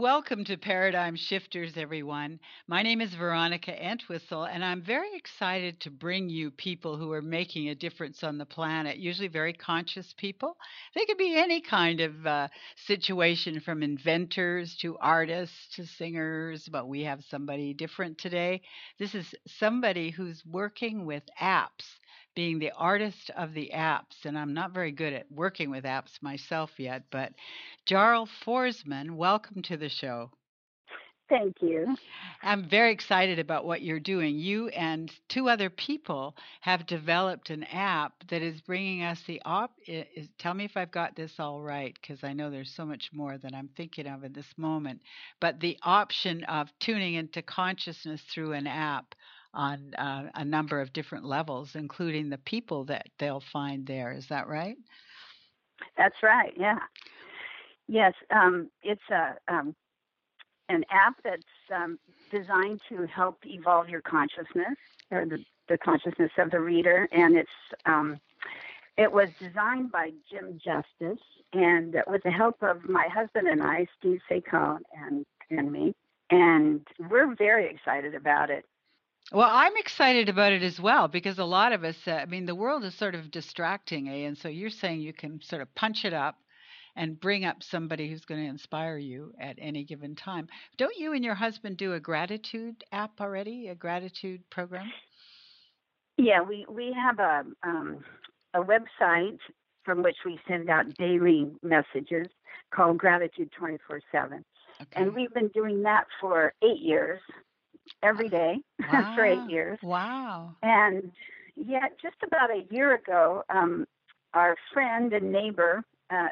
Welcome to Paradigm Shifters, everyone. My name is Veronica Entwistle, and I'm very excited to bring you people who are making a difference on the planet, usually very conscious people. They could be any kind of situation from inventors to artists to singers, but we have somebody different today. This is somebody who's working with apps, being the artist of the apps. And I'm not very good at working with apps myself yet, but Jarl Forsman, welcome to the show. Thank you. I'm very excited about what you're doing. You and two other people have developed an app that is bringing us tell me if I've got this all right, because I know there's so much more that I'm thinking of in this moment. But the option of tuning into consciousness through an app on a number of different levels, including the people that they'll find there. Is that right? That's right. Yeah. Yes. It's an app that's designed to help evolve your consciousness or the consciousness of the reader, and it was designed by Jim Justice, and with the help of my husband and I, Steve Sacone, and me, and we're very excited about it. Well, I'm excited about it as well because a lot of us, the world is sort of distracting, eh? And so you're saying you can sort of punch it up and bring up somebody who's going to inspire you at any given time. Don't you and your husband do a gratitude app already, a gratitude program? Yeah, we have a website from which we send out daily messages called Gratitude 24/7. And Okay. we've been doing that for 8 years, every day for 8 years. Wow. And yeah, just about a year ago, our friend and neighbor,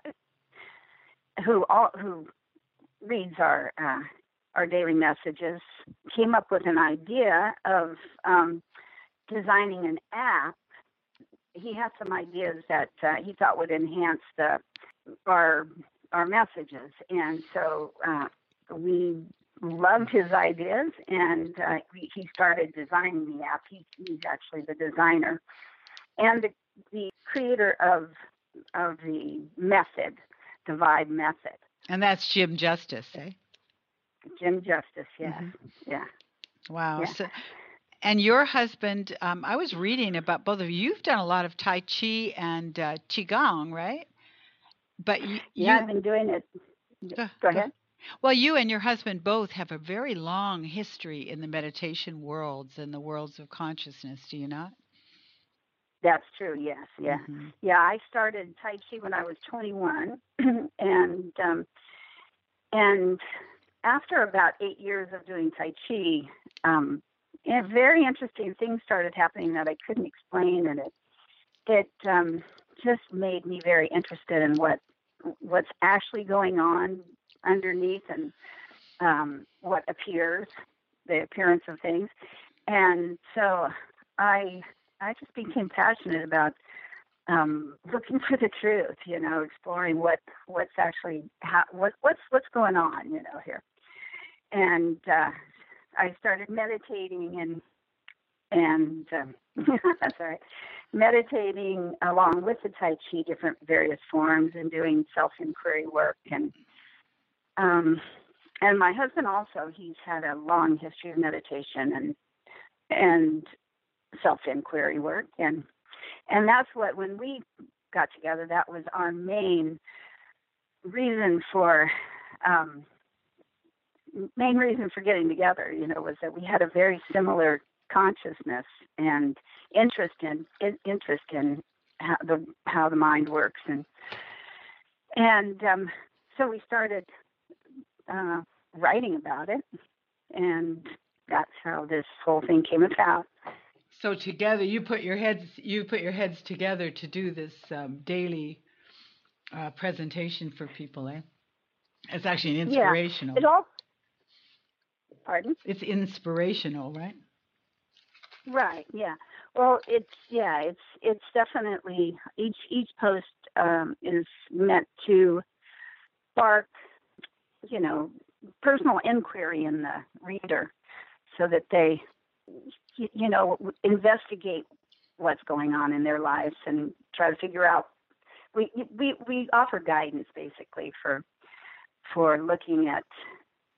who reads our daily messages, came up with an idea of designing an app. He had some ideas that he thought would enhance our our messages, and so we loved his ideas, and he started designing the app. He's actually the designer and the creator of the method, the Vibe method. And that's Jim Justice, eh? Jim Justice, yes, yeah, Wow. yeah, And your husband, I was reading about both of you. You've done a lot of Tai Chi and Qigong, right? But yeah. I've been doing it. go, Go go. ahead. Well, you and your husband both have a very long history in the meditation worlds and the worlds of consciousness, do you not? That's true. Yes, yeah, Hmm. yeah. I started Tai Chi when I was 21, and after about 8 years of doing Tai Chi, very interesting things started happening that I couldn't explain, and it just made me very interested in what's actually going on underneath and what appears, the appearance of things. And so I I just became passionate about looking for the truth, exploring what's actually what's going on, here. And I started meditating and that's all right, meditating along with the Tai Chi, different various forms, and doing self inquiry work um, and my husband also, he's had a long history of meditation and self inquiry work, and that's what, when we got together, that was our main reason for um, getting together. Was that we had a very similar consciousness and interest in how the mind works, and so we started writing about it, and that's how this whole thing came about. So together, you put your heads together to do this daily presentation for people, eh? It's actually Yeah, inspirational. it all. Pardon? It's inspirational, right? Right. Yeah. Well, it's definitely each post is meant to spark, you know, personal inquiry in the reader, so that they, investigate what's going on in their lives and try to figure out. We offer guidance basically for looking at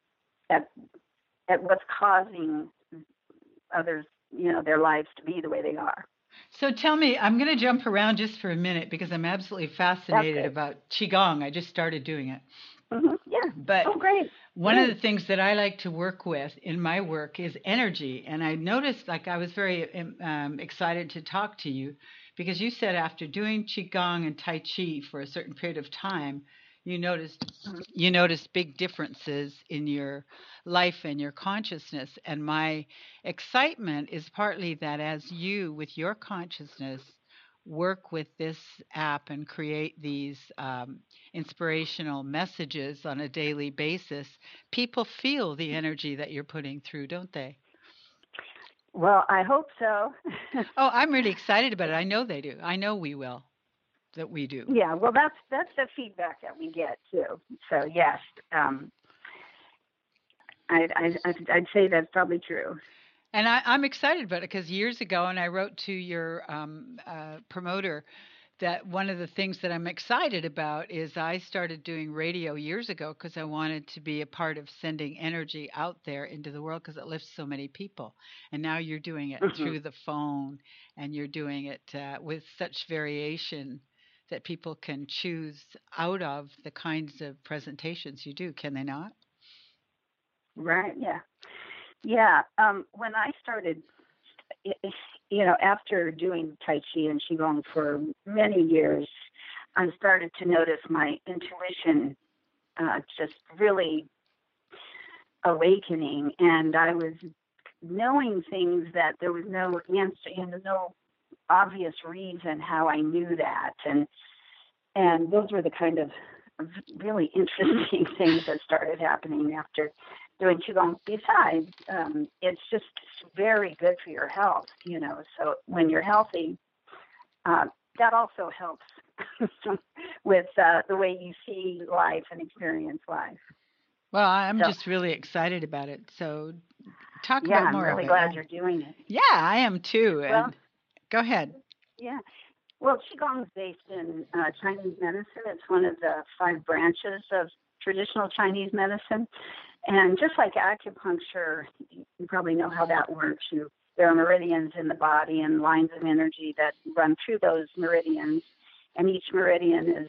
at what's causing others, their lives to be the way they are. So tell me, I'm going to jump around just for a minute because I'm absolutely fascinated about Qigong. I just started doing it. Yeah. But great. One of the things that I like to work with in my work is energy. And I noticed, like, I was very excited to talk to you because you said after doing Qigong and Tai Chi for a certain period of time, you noticed big differences in your life and your consciousness. And my excitement is partly that as you, with your consciousness, work with this app and create these inspirational messages on a daily basis, people feel the energy that you're putting through, don't they? Well, I hope so. Oh, I'm really excited about it. I know they do. I know we will. That we do. Yeah, well, that's the feedback that we get too. So yes, I'd say that's probably true. And I'm excited about it because years ago, and I wrote to your promoter that one of the things that I'm excited about is I started doing radio years ago because I wanted to be a part of sending energy out there into the world because it lifts so many people. And now you're doing it through the phone, and you're doing it with such variation that people can choose out of the kinds of presentations you do, can they not? Right. Yeah. Yeah. When I started, after doing Tai Chi and Qigong for many years, I started to notice my intuition just really awakening, and I was knowing things that there was no answer, no obvious reason how I knew that, and those were the kind of really interesting things that started happening after doing Qigong. Besides, it's just very good for your health, so when you're healthy, that also helps with the way you see life and experience life. Well, I'm just really excited about it. So talk about more I'm really of it. glad you're doing it. Yeah, I am too. Well, and go ahead. Yeah. Well, Qigong is based in Chinese medicine. It's one of the 5 branches of traditional Chinese medicine. And just like acupuncture, you probably know how that works. There are meridians in the body and lines of energy that run through those meridians. And each meridian is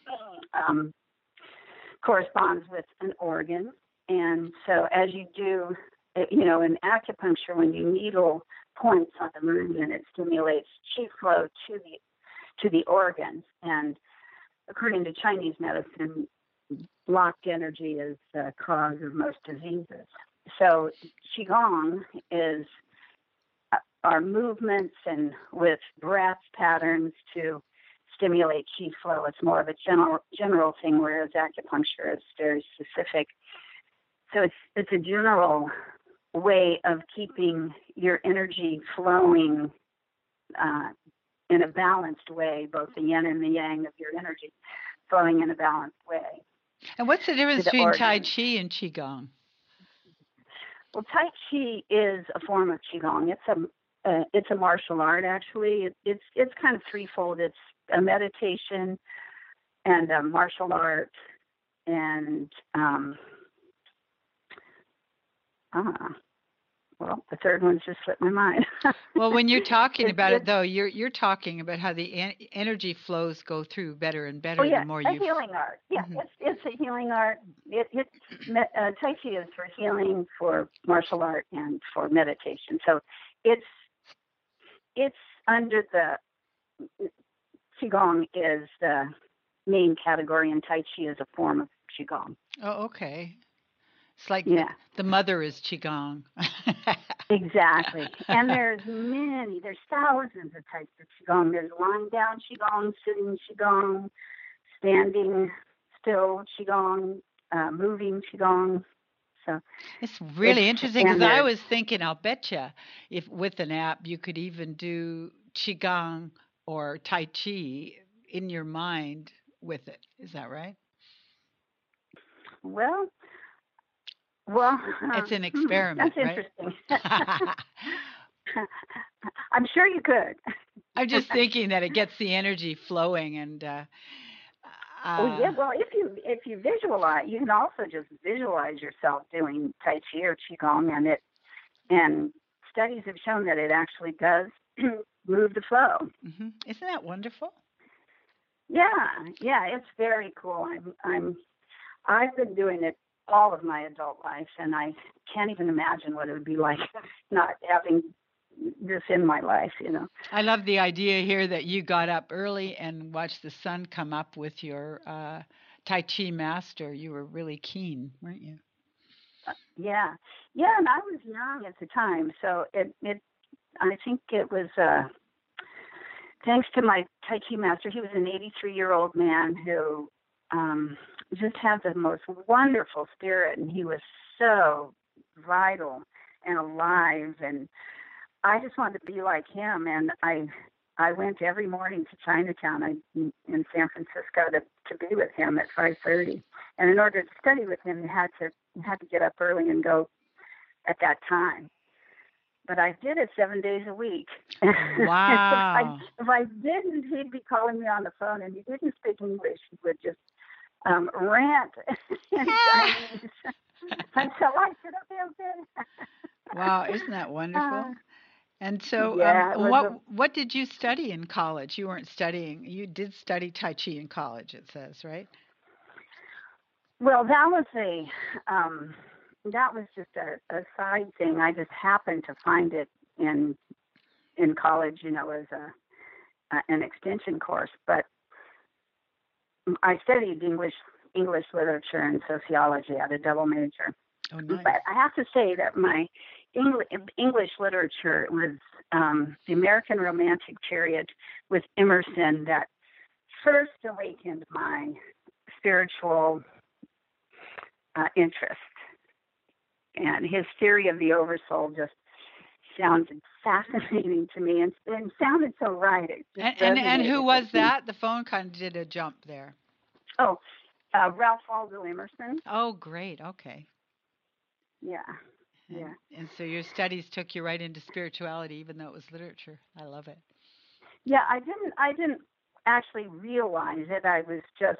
corresponds with an organ. And so as you do, in acupuncture, when you needle points on the meridian, it stimulates qi flow to the organs. And according to Chinese medicine, blocked energy is the cause of most diseases. So Qigong is our movements and with breath patterns to stimulate qi flow. It's more of a general thing, whereas acupuncture is very specific. So it's a general way of keeping your energy flowing in a balanced way, both the yin and the yang of your energy flowing in a balanced way. And what's the difference between Tai Chi and Qigong? Well, Tai Chi is a form of Qigong. It's a martial art, actually. It's kind of threefold. It's a meditation and a martial art, and well, the third one's just slipped my mind. Well, when you're talking about it, though, you're talking about how the energy flows go through better and better the more you. A healing art. Yeah, it's a healing art. Tai Chi is for healing, for martial art, and for meditation. So it's under the Qigong is the main category, and Tai Chi is a form of Qigong. Oh, okay. It's like the mother is Qigong. Exactly. And there's thousands of types of Qigong. There's lying down Qigong, sitting Qigong, standing still Qigong, moving Qigong. So it's really interesting because I was thinking, I'll betcha if with an app you could even do Qigong or Tai Chi in your mind with it. Is that right? Well, it's an experiment. That's interesting. I'm sure you could. I'm just thinking that it gets the energy flowing, and Oh yeah, Uh, well if you visualize, you can also just visualize yourself doing Tai Chi or Qigong, and studies have shown that it actually does move the flow. isn't that wonderful? Yeah, yeah, it's very cool. I've been doing it all of my adult life, and I can't even imagine what it would be like not having this in my life. You know. I love the idea here that you got up early and watched the sun come up with your Tai Chi master. You were really keen, weren't you? Yeah, yeah, and I was young at the time, so it I think it was thanks to my Tai Chi master. He was an 83-year-old man who just had the most wonderful spirit, and he was so vital and alive, and I just wanted to be like him. And I went every morning to Chinatown in San Francisco to be with him at 5:30. And in order to study with him, you had to get up early and go at that time. But I did it 7 days a week. Wow. If I didn't, he'd be calling me on the phone, and he didn't speak English. He would just rant in Chinese until I said, okay, okay. Wow, isn't that wonderful? And so, Yeah, it was what did you study in college? You weren't studying. You did study Tai Chi in college, it says, right? well, um, that was just a side thing. I just happened to find it in college, as an extension course. But I studied English literature and sociology. I had a double major. Oh, nice. But I have to say that my English literature was the American Romantic period with Emerson that first awakened my spiritual interest. And his theory of the oversoul just sounded fascinating to me, and sounded so right. It just And who resonated with was me. that? The phone kind of did a jump there. Oh, Ralph Waldo Emerson. Oh, great. Okay. Yeah, yeah. And so your studies took you right into spirituality, even though it was literature. I love it. Yeah, I didn't actually realize it. I was just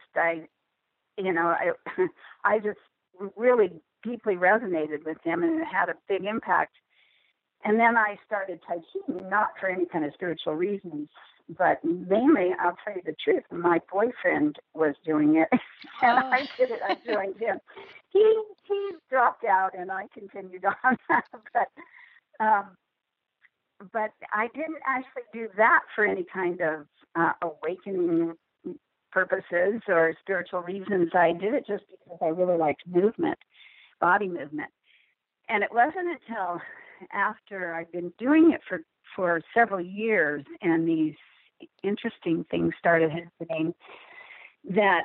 I I just really deeply resonated with him, and it had a big impact. And then I started Tai Chi, not for any kind of spiritual reasons, but mainly, I'll tell you the truth, my boyfriend was doing it, and Oh. I did it. I joined him. He dropped out, and I continued on. but um, but I didn't actually do that for any kind of awakening purposes or spiritual reasons. I did it just because I really liked movement, body movement. And it wasn't until after I'd been doing it for several years and these interesting things started happening that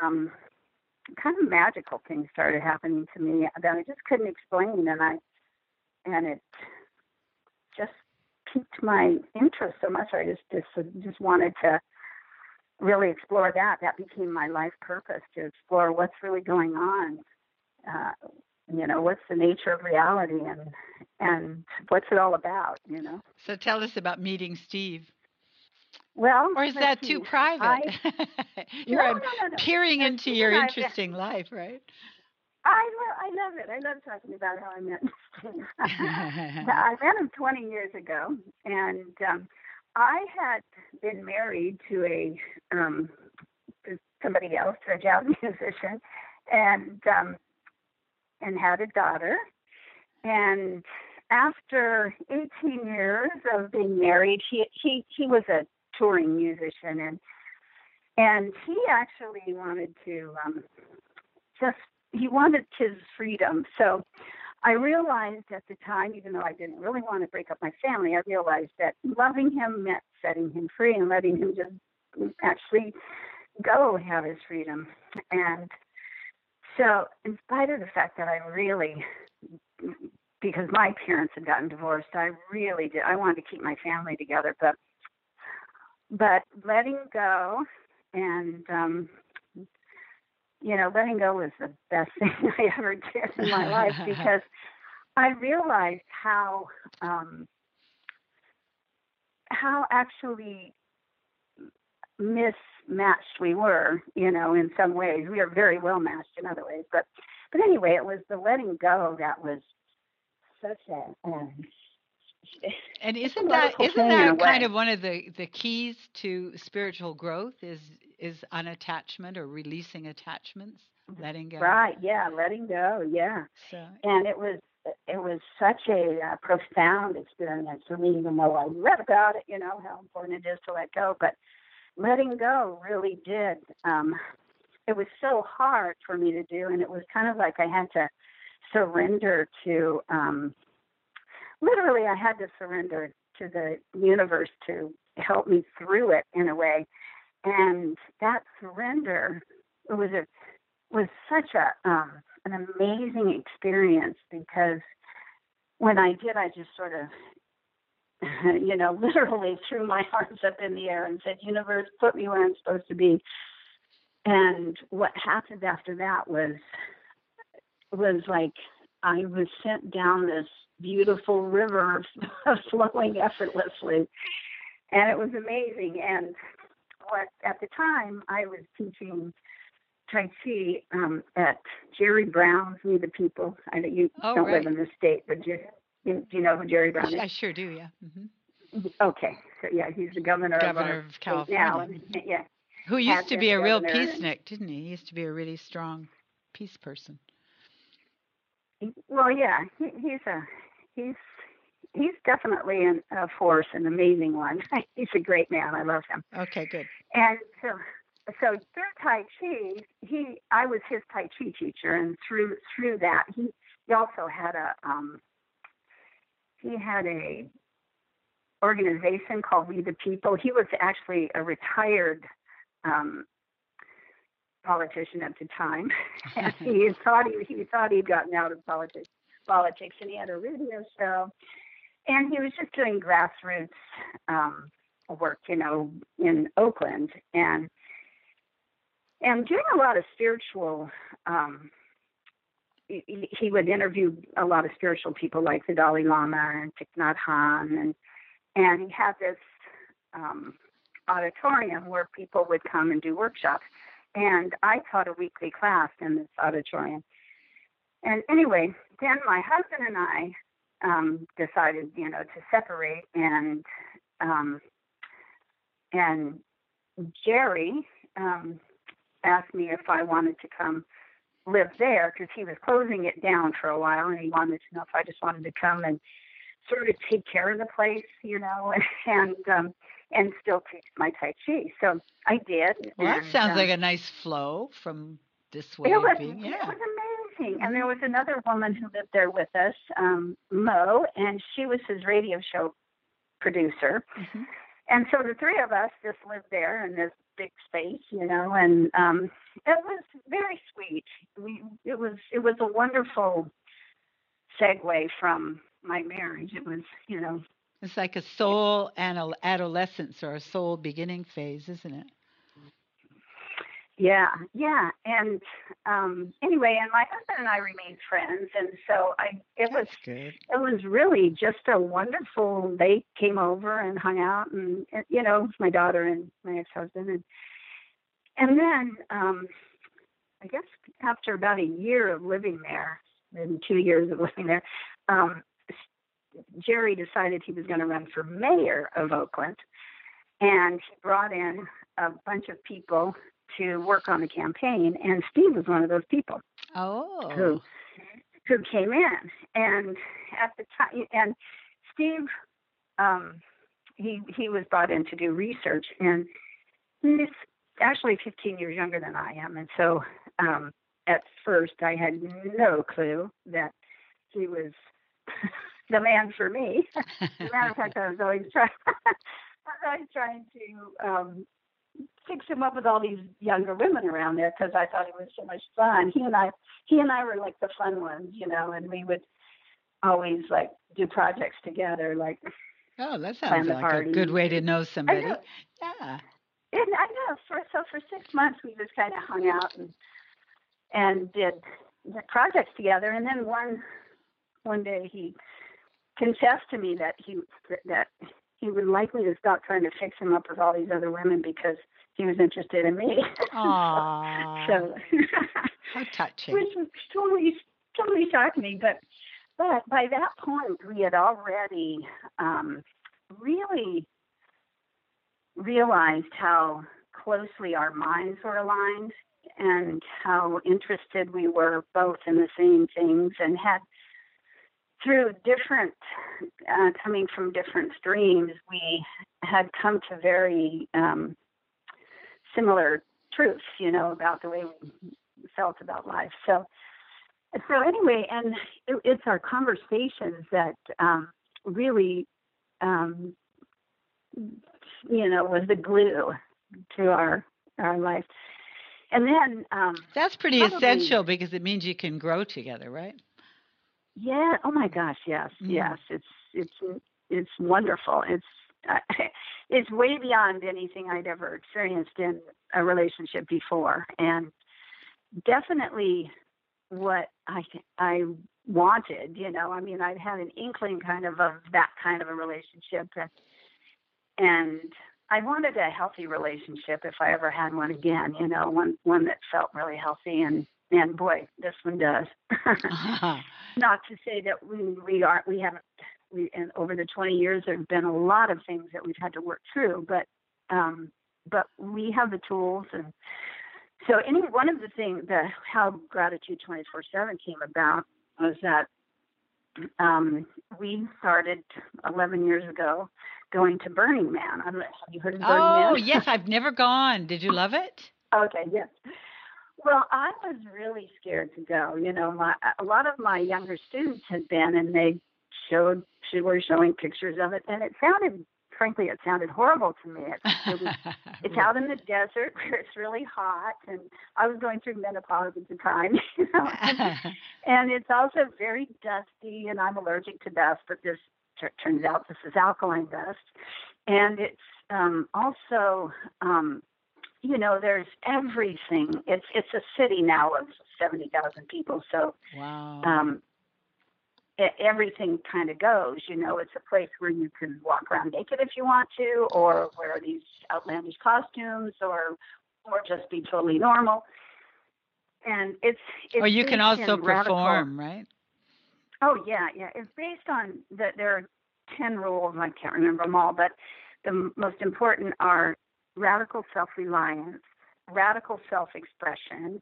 kind of magical things started happening to me that I just couldn't explain, and it just piqued my interest so much. I just wanted to really explore that. That became my life purpose, to explore what's really going on. Uh, what's the nature of reality, and what's it all about. So tell us about meeting Steve. Well, Or is let's that too see. private? I Here No, I'm no, no, no. peering No, into Steve your and I, interesting life, right? I love it. I love talking about how I met Steve. I met him 20 years ago, and I had been married to somebody else, to a jazz musician, and had a daughter. And after 18 years of being married, he was a touring musician, and he actually wanted to just he wanted his freedom. So I realized at the time, even though I didn't really want to break up my family, I realized that loving him meant setting him free and letting him just actually go have his freedom. And so, in spite of the fact that I really, because my parents had gotten divorced, I really did. I wanted to keep my family together, but letting go and letting go was the best thing I ever did in my life, because I realized how actually mismatched we were, in some ways. We are very well matched in other ways. But anyway, it was the letting go that was such And it's a isn't that wonderful isn't thing in a that kind way. of one of the keys to spiritual growth is unattachment or releasing attachments, letting go. Right, yeah, letting go, yeah. So, And it was such a profound experience for me, even though I read about it, how important it is to let go. But letting go really did. It was so hard for me to do, and it was kind of like I had to surrender to. Literally, I had to surrender to the universe to help me through it in a way. And that surrender was such an amazing experience because when I did, I just sort of, literally threw my arms up in the air and said, "Universe, put me where I'm supposed to be." And what happened after that was like I was sent down this beautiful river flowing effortlessly, and it was amazing. And what at the time I was teaching Tai Chi at Jerry Brown's We the People. I know you oh don't live right, in the state, but do you know who Jerry Brown is? I sure do. Yeah. Okay, so yeah, he's the governor of Governor our of state now, California, and yeah, who had used to been be the a real governor. And peacenik, didn't he? He used to be a really strong peace person. well, yeah, he's he's definitely a force, an amazing one. He's a great man. I love him. Okay, good. And so through Tai Chi, I was his Tai Chi teacher, and through that, he also had a organization called We the People. He was actually a retired um, politician at the time, and he thought he'd gotten out of politics, and he had a radio show, and he was just doing grassroots work, in Oakland, and doing a lot of spiritual. He would interview a lot of spiritual people like the Dalai Lama and Thich Nhat Hanh, and he had this auditorium where people would come and do workshops. And I taught a weekly class in this auditorium. And anyway, then my husband and I decided, to separate, and Jerry asked me if I wanted to come live there because he was closing it down for a while, and he wanted to know if I just wanted to come and sort of take care of the place, and still teach my Tai Chi. So I did, Well, that and sounds like a nice flow from this it way of was being. it Yeah. was amazing. And Hmm. there was another woman who lived there with us, Mo, and she was his radio show producer. Hmm. And so the three of us just lived there in this big space, and it was very sweet. It was a wonderful segue from my marriage. It was, It's like a soul and adolescence or a soul beginning phase, isn't it? yeah, yeah. And anyway, and my husband and I remained friends, and so it was That's good. it was really just a wonderful. They came over and hung out, and my daughter and my ex-husband, and then I guess after about a year of living there, maybe 2 years of living there, um, Jerry decided he was going to run for mayor of Oakland, and he brought in a bunch of people to work on the campaign, and Steve was one of those people who Oh. who came in. And at the time, and Steve, he was brought in to do research, and he's actually 15 years younger than I am, and so at first I had no clue that he was the man for me. As a matter of fact, I was always trying. I was always trying to fix him up with all these younger women around there because I thought it was so much fun. He and I were like the fun ones, and we would always like do projects together, like Oh, that sounds plan the like a good parties. way to And know I know, somebody. Yeah. and I know. For 6 months, we just kind of hung out and did projects together. And then one day he confessed to me that he was likely to stop trying to fix him up with all these other women because he was interested in me. Aww. so How touching. which was totally shocked me. But by that point, we had already really realized how closely our minds were aligned and how interested we were both in the same things, and had, through different, coming from different streams, we had come to very similar truths, about the way we felt about life. So anyway, and it's our conversations that really, was the glue to our life. And then that's pretty essential, because it means you can grow together, right? Yeah. Oh my gosh. Yes. Yes. It's wonderful. It's way beyond anything I'd ever experienced in a relationship before, and definitely what I wanted. I mean, I'd had an inkling kind of that kind of a relationship, and I wanted a healthy relationship if I ever had one again. One that felt really healthy, and boy, this one does. Not to say that we haven't, and over the 20 years there have been a lot of things that we've had to work through, but we have the tools. And so one of the things how Gratitude 24/7 came about was that we started 11 years ago going to Burning Man. Have you heard of Burning Man? Oh, yes, I've never gone. Did you love it? Okay, yes. Well, I was really scared to go. A lot of my younger students had been, and they were showing pictures of it, and it sounded horrible to me. It's out in the desert where it's really hot, and I was going through menopause at the time, and it's also very dusty, and I'm allergic to dust, but this turns out this is alkaline dust, and it's also there's everything. It's a city now of 70,000 people, so wow. Everything kind of goes. It's a place where you can walk around naked if you want to, or wear these outlandish costumes, or just be totally normal. And it's or you can also perform, radical. right? Oh yeah. It's based on that. There are 10 rules. I can't remember them all, but the most important are radical self-reliance, radical self-expression.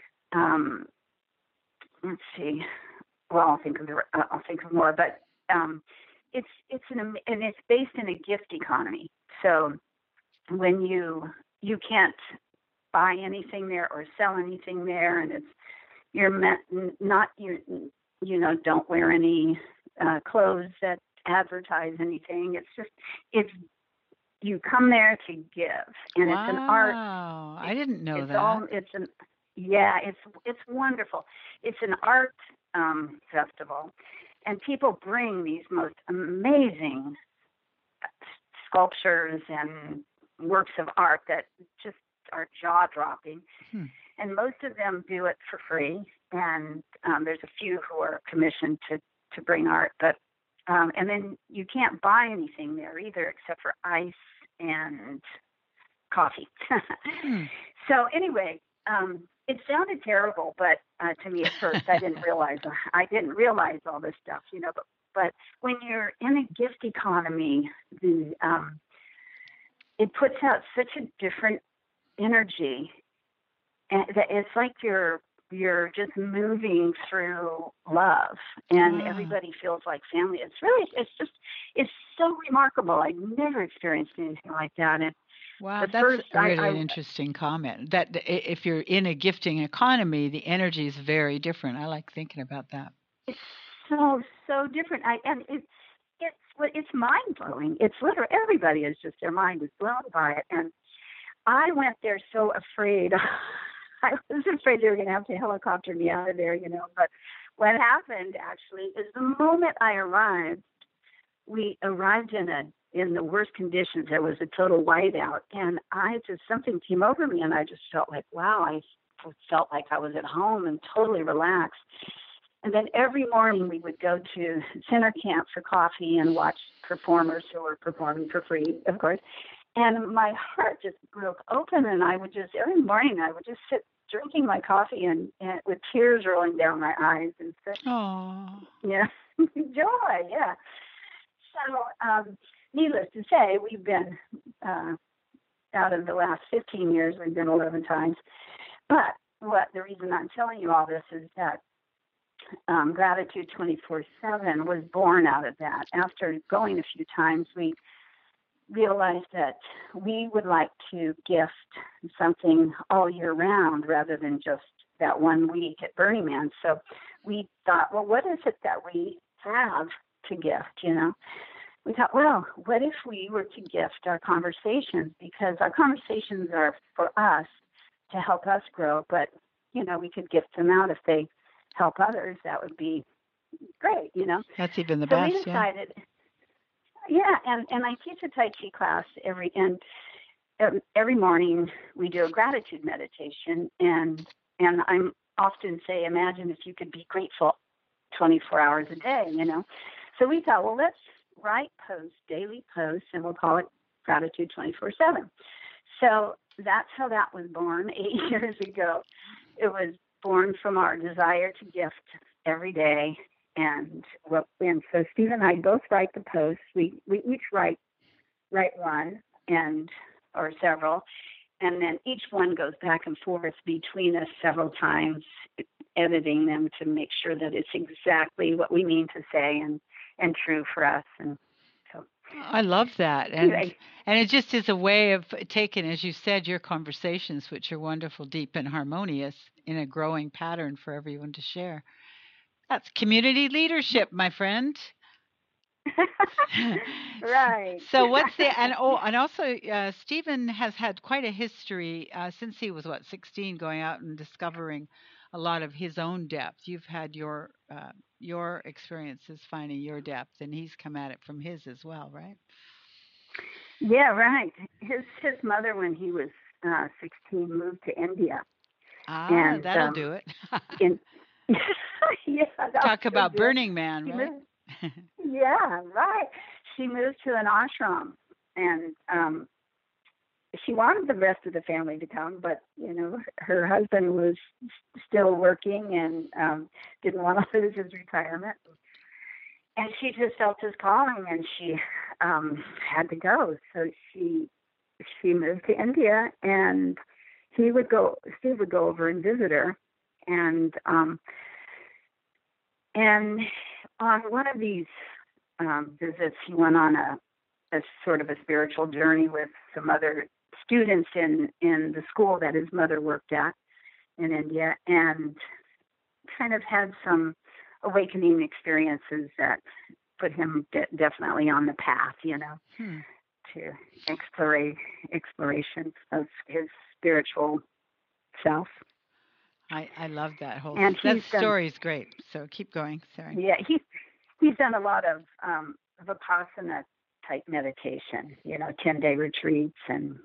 Let's see. Well, I'll think of more, but it's based in a gift economy. So when you can't buy anything there or sell anything there, and don't wear any clothes that advertise anything. You come there to give, and wow. It's an art. I didn't know that. It's wonderful. It's an art festival, and people bring these most amazing sculptures and works of art that just are jaw-dropping. And most of them do it for free, and there's a few who are commissioned to bring art, but and then you can't buy anything there either except for ice and coffee. So anyway, it sounded terrible, but to me at first, I didn't realize all this stuff, But when you're in a gift economy, it puts out such a different energy, and that it's like you're just moving through love, and everybody feels like family. It's so remarkable. I've never experienced anything like that. And wow, that's really an interesting comment. That if you're in a gifting economy, the energy is very different. I like thinking about that. It's so different. It's mind blowing. It's literally everybody is just, their mind is blown by it. And I went there so afraid. I was afraid they were going to have to helicopter me out of there, But what happened actually is the moment I arrived, we arrived in the worst conditions. There was a total whiteout, and something came over me, and I just felt like, wow, I felt like I was at home and totally relaxed. And then every morning we would go to center camp for coffee and watch performers who were performing for free, of course. And my heart just broke open, and I would just, every morning I would just sit drinking my coffee and with tears rolling down my eyes and such, yeah, joy, yeah. So, needless to say, we've been, out of the last 15 years, we've been 11 times. But the reason I'm telling you all this is that Gratitude 24/7 was born out of that. After going a few times, we realized that we would like to gift something all year round rather than just that 1 week at Burning Man. So we thought, well, what is it that we have to gift, We thought, well, what if we were to gift our conversations? Because our conversations are for us to help us grow, but, we could gift them out if they help others. That would be great, That's even the so best, we decided, yeah, and I teach a Tai Chi class every morning we do a gratitude meditation, and I'm often say, imagine if you could be grateful 24 hours a day, So we thought, well, let's write posts, daily posts, and we'll call it Gratitude 24/7. So that's how that was born 8 years ago. It was born from our desire to gift every day. And so Steve and I both write the posts. We each write one or several, and then each one goes back and forth between us several times, editing them to make sure that it's exactly what we mean to say and true for us. And so I love that. anyway. And it just is a way of taking, as you said, your conversations, which are wonderful, deep, and harmonious, in a growing pattern for everyone to share. That's community leadership, my friend. Right. So what's the and also Stephen has had quite a history since he was 16, going out and discovering a lot of his own depth. You've had your experiences finding your depth, and he's come at it from his as well, right? Yeah, right. His mother, when he was 16, moved to India. And that'll do it. Yeah, talk about Burning Man, right? Yeah, right. She moved to an ashram, and she wanted the rest of the family to come, but her husband was still working and didn't want to lose his retirement. And she just felt his calling, and she had to go. So she moved to India, and Steve would go over and visit her, and on one of these visits, he went on a sort of a spiritual journey with some other students in the school that his mother worked at in India, and kind of had some awakening experiences that put him definitely on the path, to exploration of his spiritual self. I love that whole. And that story's great. So keep going. Sorry. Yeah, he's done a lot of Vipassana type meditation, 10-day retreats, and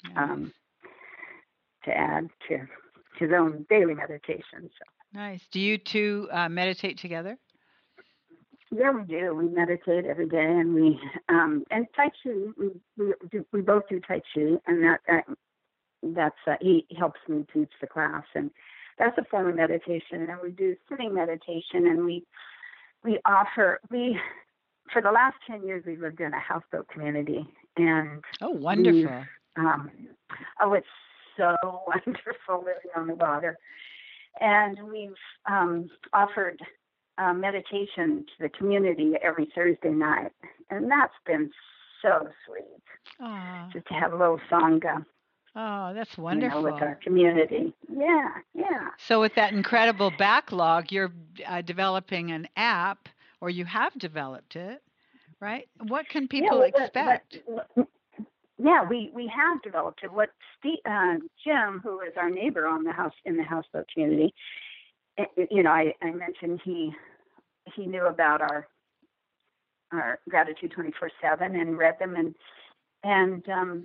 to add to his own daily meditation. So. Nice. Do you two meditate together? Yeah, we do. We meditate every day, and we and Tai Chi. We both do Tai Chi, and that's he helps me teach the class, and that's a form of meditation. And we do sitting meditation, and we offer for the last 10 years we've lived in a houseboat community, and wonderful. It's so wonderful living on the water, and we've offered meditation to the community every Thursday night, and that's been so sweet. Aww. Just to have a little sangha. Oh, that's wonderful. With our community. Yeah. So with that incredible backlog, you're developing an app, or you have developed it, right? What can people expect? We have developed it. What Jim, who is our neighbor in the houseboat community, I mentioned he knew about our Gratitude 24/7 and read them,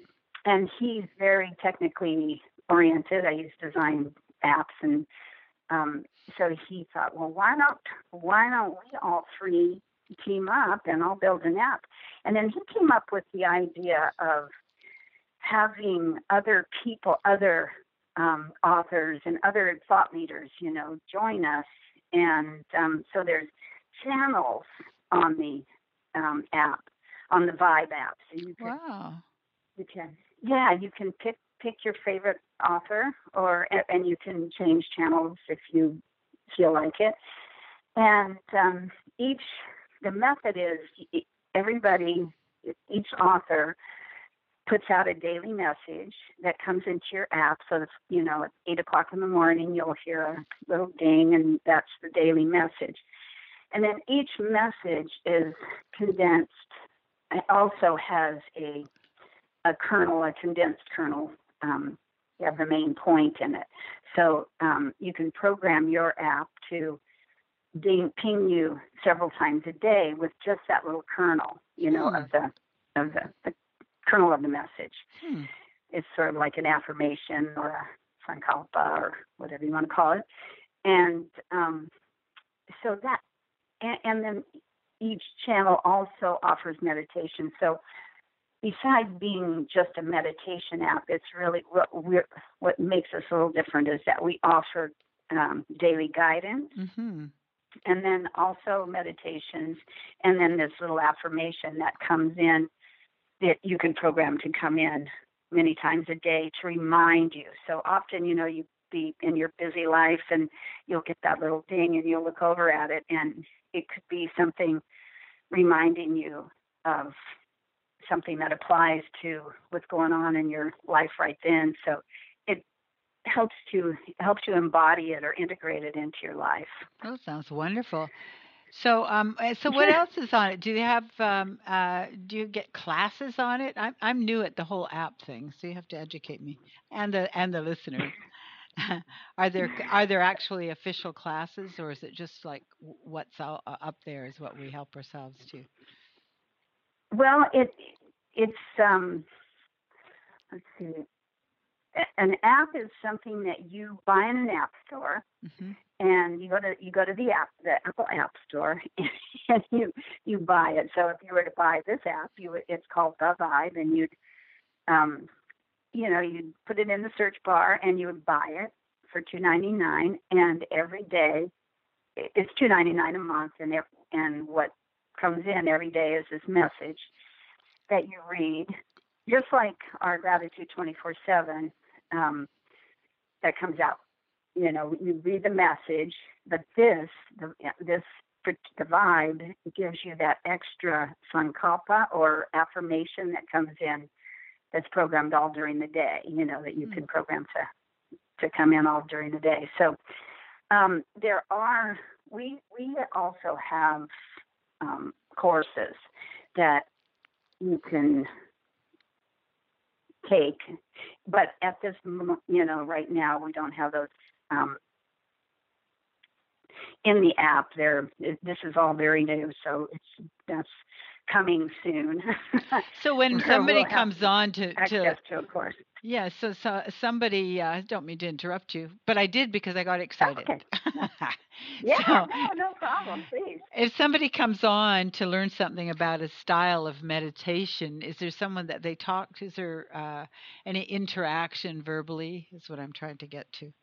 and he's very technically oriented. He's designed apps and so he thought, well, why don't we all three team up and I'll build an app? And then he came up with the idea of having other people, other authors and other thought leaders, join us. And so there's channels on the app, on the Vibe app. So Wow. you can pick your favorite author, and you can change channels if you feel like it. And the method is each author puts out a daily message that comes into your app. So, at 8 o'clock in the morning, you'll hear a little ding, and that's the daily message. And then each message is condensed. It also has a condensed kernel. You have the main point in it. So you can program your app to ping you several times a day with just that little kernel, of the kernel of the message. It's sort of like an affirmation or a sankalpa or whatever you want to call it. And so that, and then each channel also offers meditation. So besides being just a meditation app, it's really what makes us a little different is that we offer daily guidance. Mm-hmm. And then also meditations, and then this little affirmation that comes in that you can program to come in many times a day to remind you. So often, you be in your busy life and you'll get that little ding and you'll look over at it, and it could be something reminding you of something that applies to what's going on in your life right then. So it helps you embody it or integrate it into your life. Oh, sounds wonderful. So, what else is on it? Do they have? Do you get classes on it? I'm new at the whole app thing, so you have to educate me and the listeners. Are there actually official classes, or is it just like what's up there is what we help ourselves to? Well, it's let's see. An app is something that you buy in an app store, Mm-hmm. and you go to the Apple App Store, and you buy it. So if you were to buy this app, it's called The Vibe, and you'd put it in the search bar, and you would buy it for $2.99, and every day it's $2.99 a month, and what comes in every day is this message that you read, just like our Gratitude 24/7 that comes out. You read the message, but the Vibe gives you that extra sankalpa or affirmation that comes in that's programmed all during the day, that you can program to come in all during the day. So we also have courses that you can take, but at this, right now we don't have those in the app. This is all very new, so that's coming soon. So when somebody comes on to access to a course. Yeah, so somebody, don't mean to interrupt you, but I did because I got excited. Okay. Yeah, no problem, please. If somebody comes on to learn something about a style of meditation, is there someone that they talk to? Is there any interaction verbally, is what I'm trying to get to?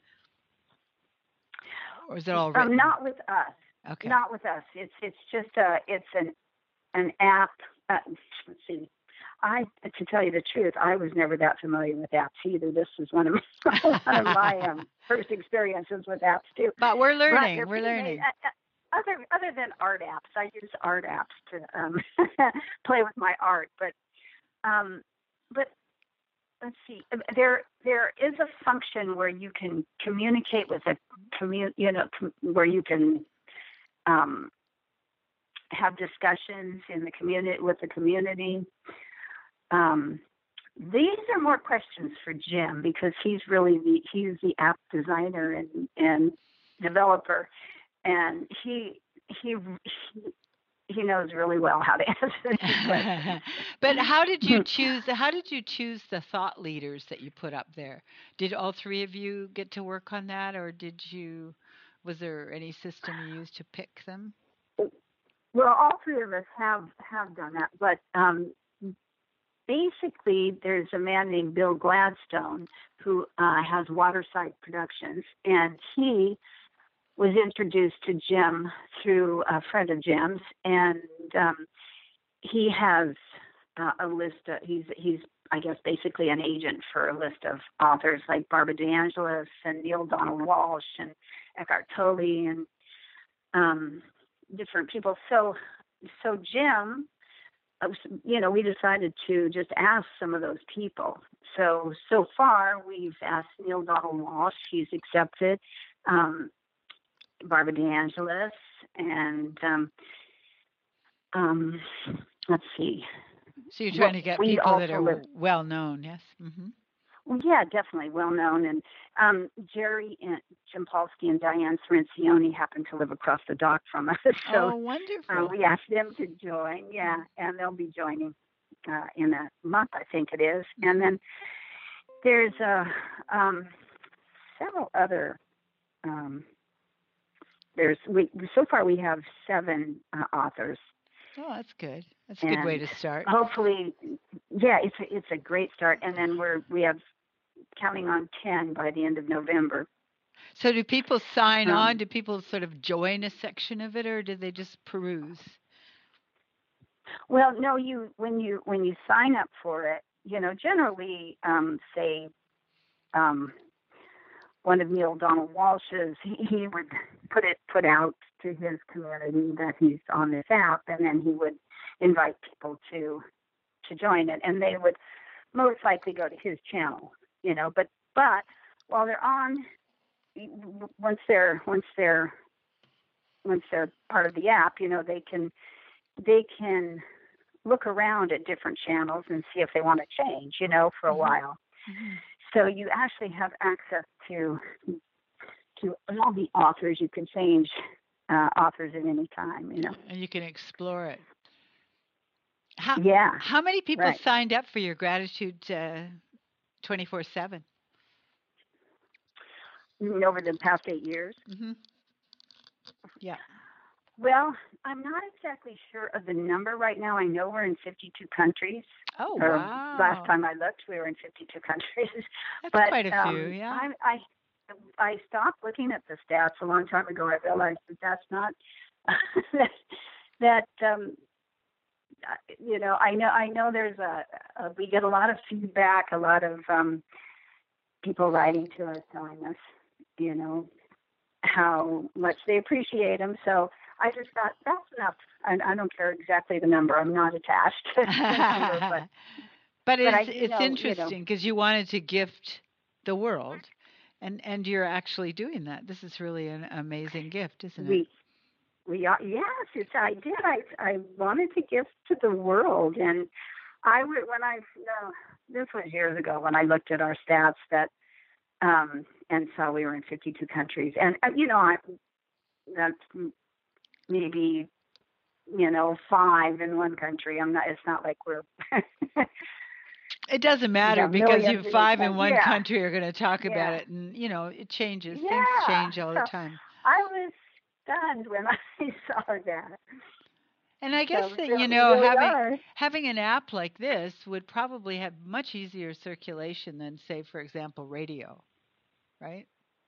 Or is it all written? Not with us. Okay. Not with us. It's just an app. Let's see. To tell you the truth, I was never that familiar with apps either. This is one of my first experiences with apps too. But we're learning. We're learning. Other than art apps, I use art apps to play with my art. But let's see. There is a function where you can communicate with where you can have discussions in the community with the community. These are more questions for Jim because he's the app designer and developer, and he he knows really well how to answer these questions. But how did you choose the thought leaders that you put up there? Did all three of you get to work on that, or was there any system you used to pick them? Well, all three of us have done that, but basically, there's a man named Bill Gladstone who has Waterside Productions, and he was introduced to Jim through a friend of Jim's, and he has a list. He's I guess basically an agent for a list of authors like Barbara DeAngelis and Neil Donald Walsh and Eckhart Tolle and different people. So Jim, we decided to just ask some of those people. So far we've asked Neil Donald Walsh. He's accepted. Barbara DeAngelis and let's see. So you're trying to get people that are well known, yes? Mm-hmm. Well, yeah, definitely well known. And Jerry and Jim Polsky and Diane Cirincione happen to live across the dock from us. So wonderful. We asked them to join, yeah, and they'll be joining in a month, I think it is. And then there's several other. So far we have 7 authors. Oh, that's good. That's a good way to start. Hopefully, yeah, it's a great start. And then we have counting on 10 by the end of November. So do people sign on? Do people sort of join a section of it, or do they just peruse? Well, no, when you sign up for it, generally, say, one of Neil Donald Walsh's, he would put out to his community that he's on this app, and then he would invite people to join it, and they would most likely go to his channel, But while they're on, once they're part of the app, they can look around at different channels and see if they want to change, for a while. Mm-hmm. So you actually have access to all the authors. You can change authors at any time, And you can explore it. Yeah. How many people signed up for your Gratitude 24/7? Over the past 8 years? Mm-hmm. Yeah. Well, I'm not exactly sure of the number right now. I know we're in 52 countries. Oh, wow. Last time I looked, we were in 52 countries. That's quite a few, yeah. I stopped looking at the stats a long time ago. I realized that's not that. I know there's we get a lot of feedback, a lot of people writing to us telling us, how much they appreciate them. So I just thought that's enough. I don't care exactly the number. I'm not attached to the number, but it's interesting because you wanted to gift the world, and you're actually doing that. This is really an amazing gift, isn't it? We are, yes, I did. I wanted to gift to the world, and I would this was years ago when I looked at our stats that and saw we were in 52 countries, and that's maybe 5 in one country. It's not like we're. It doesn't matter because you 5 in one country are going to talk about it, and it changes. Yeah. Things change all the time. I was stunned when I saw that. And I guess that having an app like this would probably have much easier circulation than, say, for example, radio, right?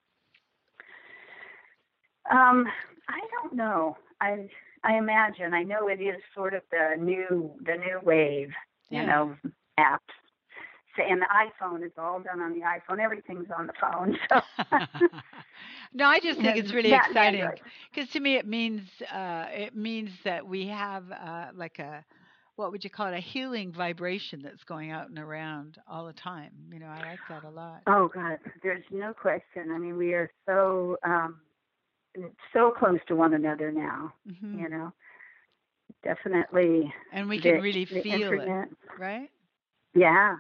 I don't know. I imagine. I know it is sort of the new wave, apps. And the iPhone is all done on the iPhone. Everything's on the phone. So. No, I just think it's really exciting because to me it means that we have what would you call it, a healing vibration that's going out and around all the time. I like that a lot. Oh God, there's no question. I mean, we are so close to one another now. Mm-hmm. Definitely. And we can really feel it, right? Yeah,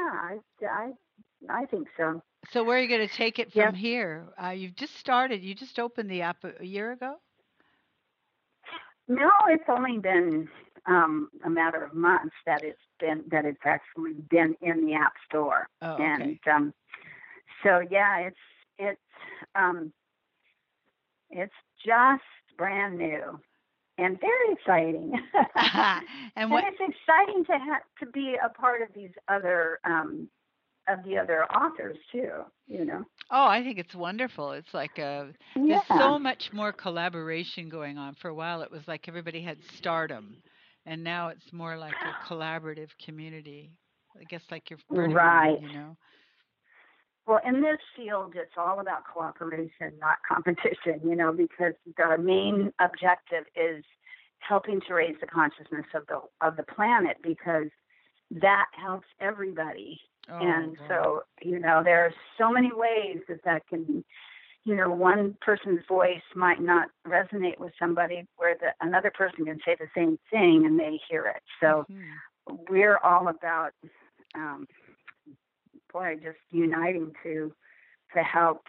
I think so. So where are you going to take it from here? You've just started. You just opened the app a year ago? No, it's only been a matter of months that it's actually been in the App Store, Oh, and okay. so yeah, it's um, it's just brand new and very exciting. And And what? it's exciting to be a part of these other of the other authors too. You know. Oh, I think it's wonderful. It's like there's Yeah. so much more collaboration going on. For a while, it was like everybody had stardom, and now it's more like a collaborative community. I guess like your Burning Man, Right. you know. Well, in this field, it's all about cooperation, not competition. You know, because the main objective is helping to raise the consciousness of the planet, because that helps everybody. Oh And boy. so, you know, there are so many ways that can, you know, one person's voice might not resonate with somebody where another person can say the same thing and they hear it. So Hmm. we're all about, um, just uniting to help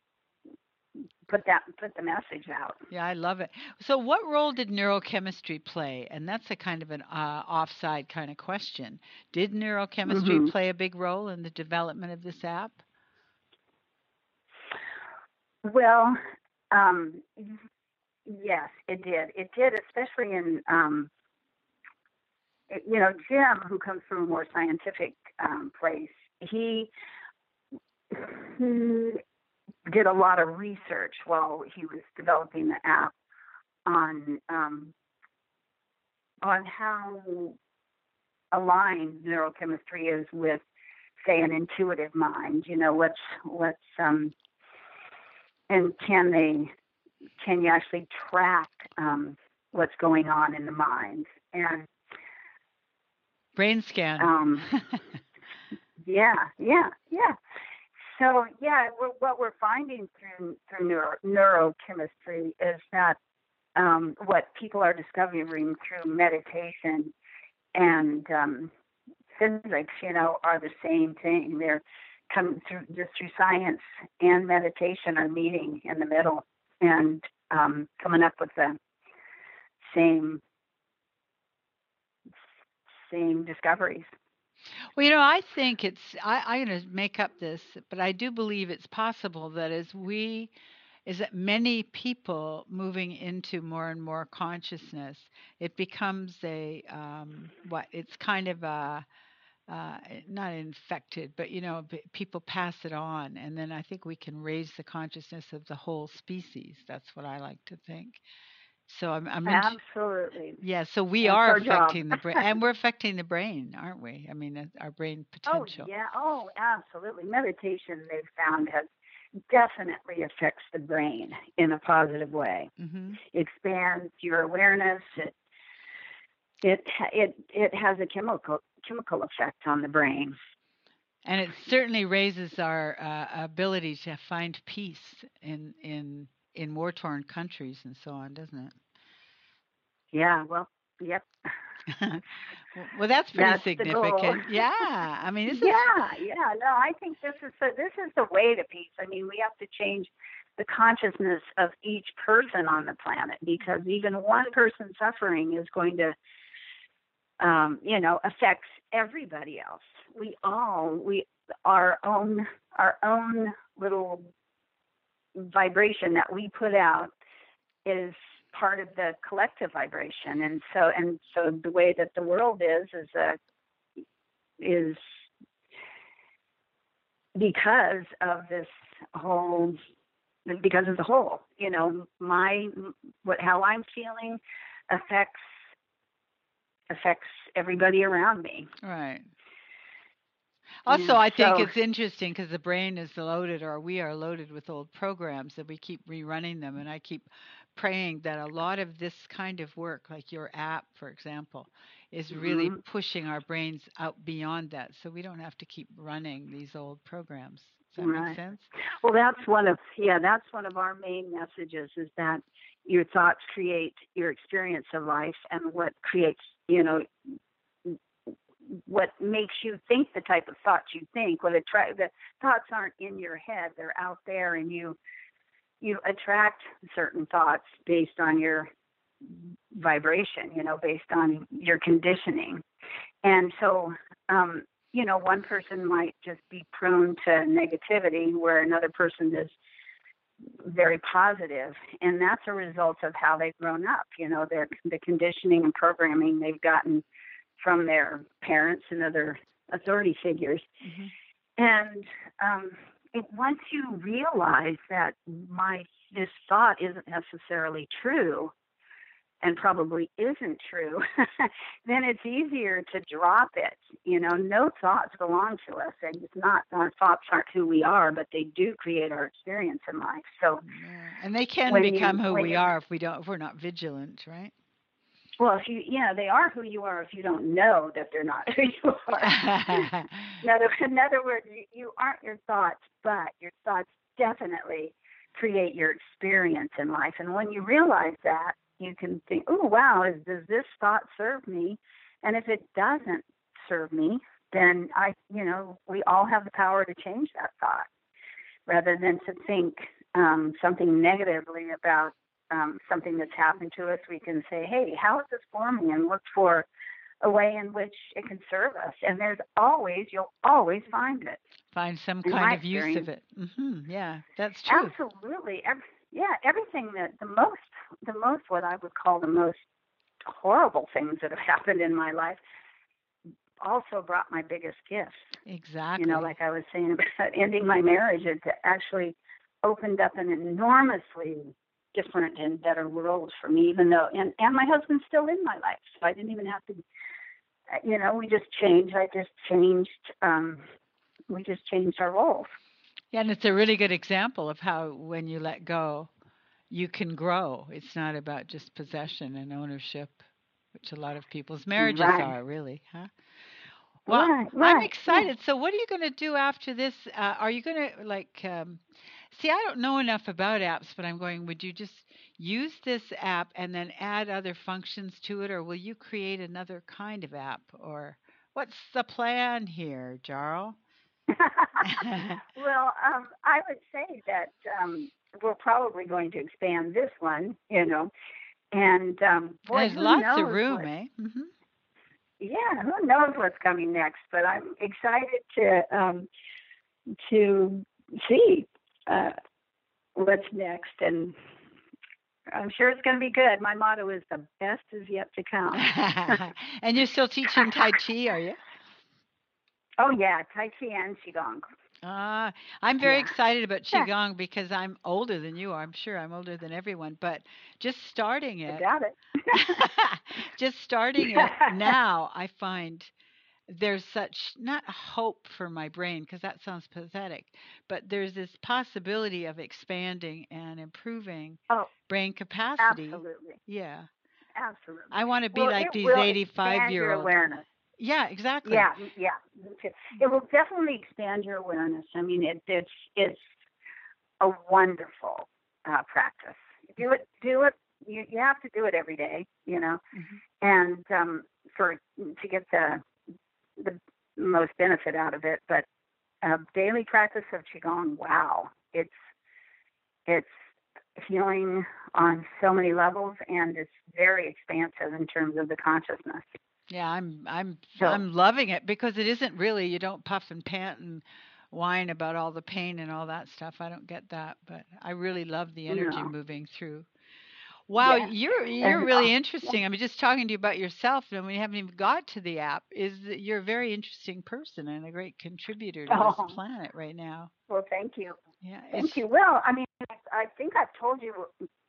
put the message out. Yeah, I love it. So, what role did neurochemistry play? And that's a kind of an offside kind of question. Did neurochemistry Hmm. play a big role in the development of this app? Well, um, yes, it did. It did, especially in, you know, Jim, who comes from a more scientific place. He did a lot of research while he was developing the app on how aligned neurochemistry is with, say, an intuitive mind. You know, what's and can you actually track what's going on in the mind? And Brain scan. um, yeah, yeah, yeah. So yeah, what we're finding through neurochemistry is that what people are discovering through meditation and physics, you know, are the same thing. They're coming through just through science and meditation are meeting in the middle and coming up with the same same discoveries. Well, you know, I think I'm going to make up this, but I do believe it's possible that is that many people moving into more and more consciousness, it becomes it's kind of not infected, but you know, people pass it on. And then I think we can raise the consciousness of the whole species. That's what I like to think. So I'm into, Absolutely, yeah, so we that's are our job. affecting the brain, and we're affecting the brain, aren't we? I mean, our brain Oh potential. yeah, oh absolutely. Meditation, they've found, has definitely affects the brain in a positive way. Hmm. Expands your awareness. It has a chemical effect on the brain. And it certainly raises our ability to find peace in war-torn countries and so on, doesn't Yeah, well, yep, it? Well, that's pretty that's the goal. significant. Yeah. I mean, this is. Yeah, yeah. No, I think this is the way to peace. I mean, we have to change the consciousness of each person on the planet, because even one person suffering is going to, you know, affects everybody else. We our own little vibration that we put out is part of the collective vibration, and so the way that the world is because of this whole because of the whole, you know, my what how I'm feeling affects everybody around me. Right. Also, Yeah, I think so it's interesting because the brain is loaded, or we are loaded with old programs that we keep rerunning them. And I keep praying that a lot of this kind of work, like your app, for example, is really mhm, pushing our brains out beyond that so we don't have to keep running these old programs. Does that make right. sense? Well, that's one of our main messages, is that your thoughts create your experience of life, and what creates, you know, what makes you think the type of thoughts you think. The thoughts aren't in your head; they're out there, and you attract certain thoughts based on your vibration, based on your conditioning. And so, one person might just be prone to negativity where another person is very positive, and that's a result of how they've grown up. The conditioning and programming they've gotten from their parents and other authority figures. Mm-hmm. And once you realize that this thought isn't necessarily true, and probably isn't true, then it's easier to drop it. No thoughts belong to us, and it's not, our thoughts aren't who we are, but they do create our experience in life. So, and they can become who we are if we're not vigilant, right? Well, they are who you are if you don't know that they're not who you are. In other words, you aren't your thoughts, but your thoughts definitely create your experience in life. And when you realize that, you can think, oh, wow, does this thought serve me? And if it doesn't serve me, then we all have the power to change that thought, rather than to think something negatively about something that's happened to us. We can say, hey, how is this for me? And look for a way in which it can serve us. And you'll always find it. Find some kind of use of it. Mm-hmm. Yeah, that's true. Absolutely. Everything that the most, what I would call the most horrible things that have happened in my life also brought my biggest gifts. Exactly. Like I was saying about ending my marriage, it actually opened up an enormously different and better world for me, even though, and my husband's still in my life, so I didn't even have to, we just changed. We just changed our roles. Yeah, and it's a really good example of how when you let go, you can grow. It's not about just possession and ownership, which a lot of people's marriages are, really, huh? Well, right. I'm excited. Yeah. So what are you going to do after this? Are you going to see, I don't know enough about apps, but would you just use this app and then add other functions to it, or will you create another kind of app, or what's the plan here, Jarl? Well, I would say that we're probably going to expand this one, and there's lots of room, eh? Mm-hmm. Yeah, who knows what's coming next? But I'm excited to see what's next, and I'm sure it's going to be good. My motto is the best is yet to come. And you're still teaching Tai Chi, are you? Oh, yeah, Tai Chi and Qigong. I'm very excited about Qigong because I'm older than you are. I'm sure I'm older than everyone, but just starting it. I got it. Just starting it now, I find there's such, not hope for my brain, because that sounds pathetic, but there's this possibility of expanding and improving brain capacity. Absolutely. Yeah. Absolutely. I want to be like these 85-year-olds. Awareness. Yeah, exactly. Yeah. It will definitely expand your awareness. I mean, it's a wonderful practice. Do it. You have to do it every day, Mm-hmm. and to get the most benefit out of it. But daily practice of Qigong, wow, it's healing on so many levels, and it's very expansive in terms of the consciousness. Yeah, I'm loving it, because it isn't really, you don't puff and pant and whine about all the pain and all that stuff. I don't get that, but I really love the energy moving through. Wow, you're really interesting. I mean, just talking to you about yourself, and we haven't even got to the app, is that you're a very interesting person and a great contributor to this planet right now. Well, thank you. Yeah, thank you. Well, I mean, I think I've told you.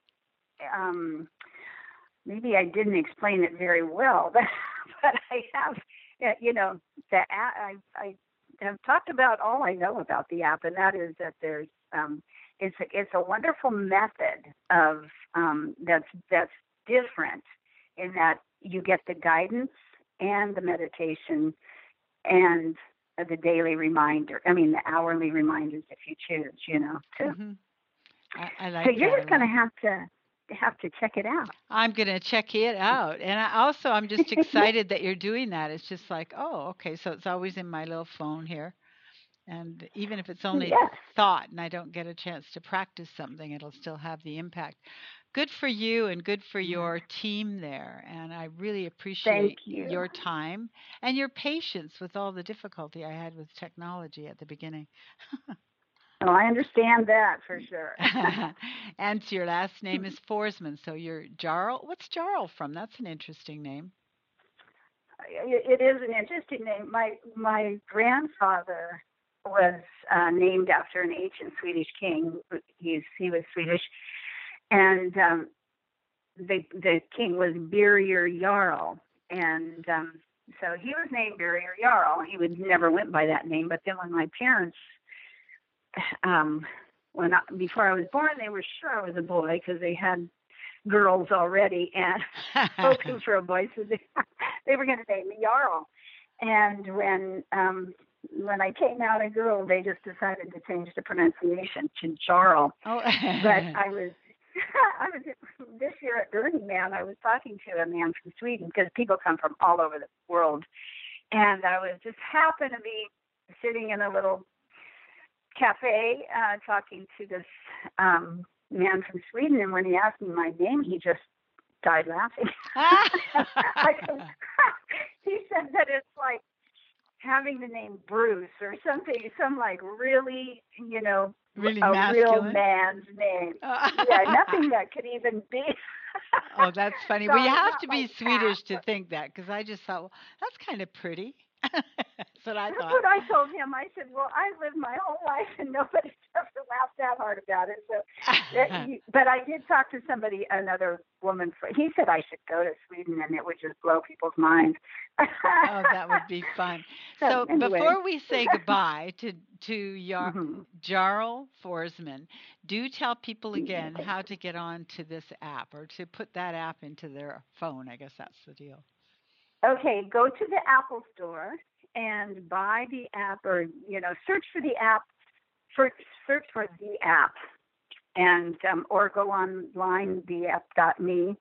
Maybe I didn't explain it very well, but I have. The app. I have talked about all I know about the app, and that is that there's. It's a wonderful method of that's different in that you get the guidance and the meditation and the daily reminder. I mean, the hourly reminders if you choose, too. Mm-hmm. I like so you're just going to have to check it out. I'm going to check it out. And I'm just excited that you're doing that. It's just like, oh, okay. So it's always in my little phone here. And even if it's only thought and I don't get a chance to practice something, it'll still have the impact. good for you and good for Yeah. your team there. And I really Thank appreciate you. your time and your patience with all the difficulty I had with technology at the beginning. Oh, I understand that for sure. And your last name is Forsman, so you're Jarl. What's Jarl from? That's an interesting name. It is an interesting name. My grandfather was named after an ancient Swedish king. He was Swedish, and the king was Birger Jarl, and so he was named Birger Jarl. He would never went by that name. But then when my parents, before I was born, they were sure I was a boy because they had girls already and hoping for a boy, so they were going to name me Jarl. And when I came out a girl, they just decided to change the pronunciation to Jarl. Oh. But I was this year at Burning Man. I was talking to a man from Sweden because people come from all over the world, and I was just happened to be sitting in a little cafe talking to this man from Sweden, and when he asked me my name, he just died laughing. He said that it's like having the name Bruce or something, some like really, Really a masculine. real man's name. Yeah, nothing that could even be. Oh, that's funny. So Well, you it's have not to be like Swedish that. to think that, because I just thought, well, that's kind of pretty. That's what I That's thought. what I told him. I said, "Well, I lived my whole life and nobody's ever laughed that hard about it." So, but I did talk to somebody, another woman. He said I should go to Sweden and it would just blow people's minds. Oh, that would be fun. So Anyway, before we say goodbye to mhm. Jarl Forsman, do tell people Yeah, again thank how you. to get on to this app or to put that app into their phone. I guess that's the deal. Okay, go to the Apple Store and buy the app, or search for the app. Search for the app, and or go online, theapp.me,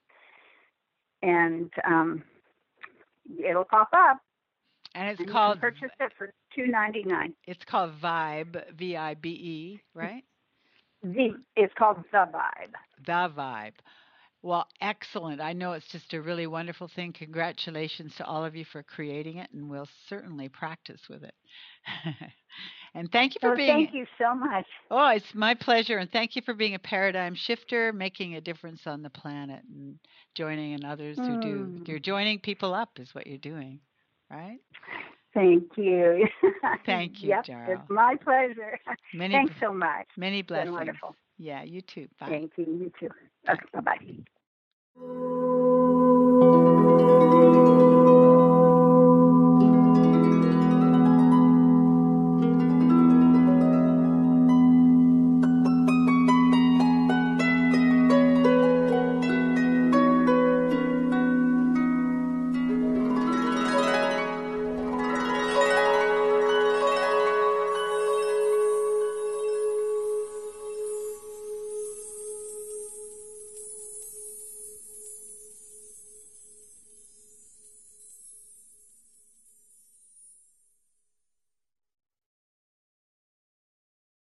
and it'll pop up, And it's and you can called purchase it for $2.99. Vibe, VIBE, right? It's called The Vibe. The Vibe. Well, excellent. I know it's just a really wonderful thing. Congratulations to all of you for creating it, and we'll certainly practice with it. And thank you for So being, thank you so much. oh, it's my pleasure. And thank you for being a paradigm shifter, making a difference on the planet and joining in others who do. Hmm. You're joining people up, is what you're doing, right? Thank you. Thank you, Yep, it's Jarl. my pleasure. Many, Thanks so much. many It's been blessings. wonderful. Yeah, you too. Bye. Thank you. You too. Bye. Okay, bye.